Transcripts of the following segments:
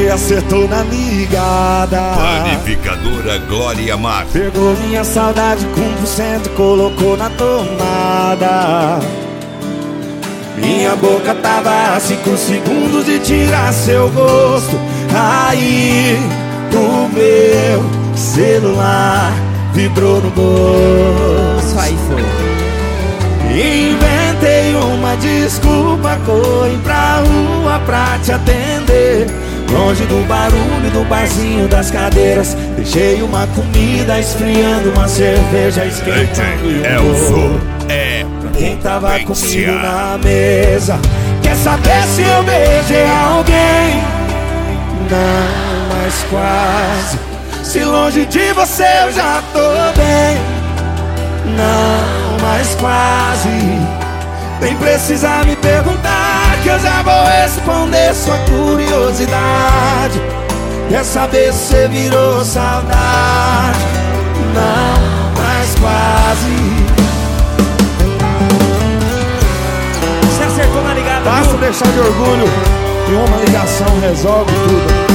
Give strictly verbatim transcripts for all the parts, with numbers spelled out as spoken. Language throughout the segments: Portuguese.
Cê acertou na ligada. Panificadora Glória Mar. Pegou minha saudade com um por cento, colocou na tomada. Minha boca tava a cinco segundos de tirar seu gosto. Aí o meu celular vibrou no bolso. Aí foi. Inventei uma desculpa, corri pra rua pra te atender. Longe do barulho do barzinho das cadeiras. Deixei uma comida esfriando, uma cerveja esquentando e um Elzo bolo. é Pra quem tava comigo na mesa. Quer saber se eu beijei alguém? Não, mas quase. Se longe de você eu já tô bem. Não, mas quase. Nem precisa me perguntar, que eu já vou responder sua curiosidade. Quer saber se você virou saudade? Não, mas quase. Você acertou na ligada. Basta deixar de orgulho e uma ligação resolve tudo.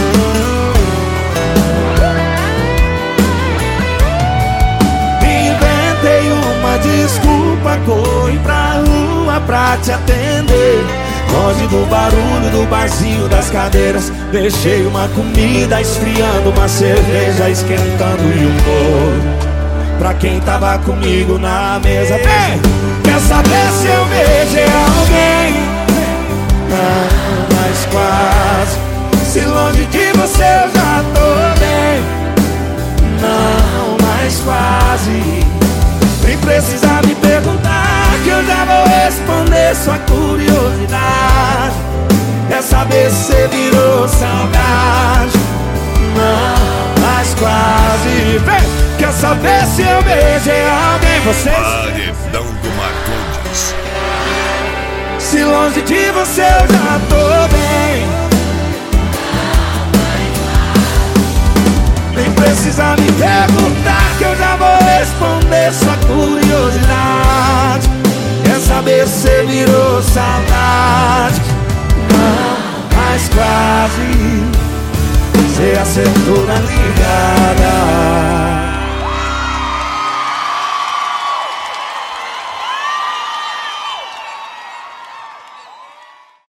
Inventei uma desculpa, corri pra rua pra te atender. Longe do barulho do barzinho das cadeiras. Deixei uma comida esfriando, uma cerveja esquentando e um bolo pra quem tava comigo na mesa. Vem! Quer saber se eu beijei alguém? Não, mas quase. Se longe de você eu já tô bem. Não, mas quase. Nem precisa me perguntar, que eu já vou responder sua curiosidade. Quer saber se você virou saudade? Não, mas quase. Vem! Quer saber se eu beijei alguém? Vocês? Paredão do Marcondes. Se longe de você eu já tô bem. Nem precisa me perguntar, que eu já vou responder sua curiosidade. Quer saber se você virou saudade? Não, mas quase. Você acertou na ligada.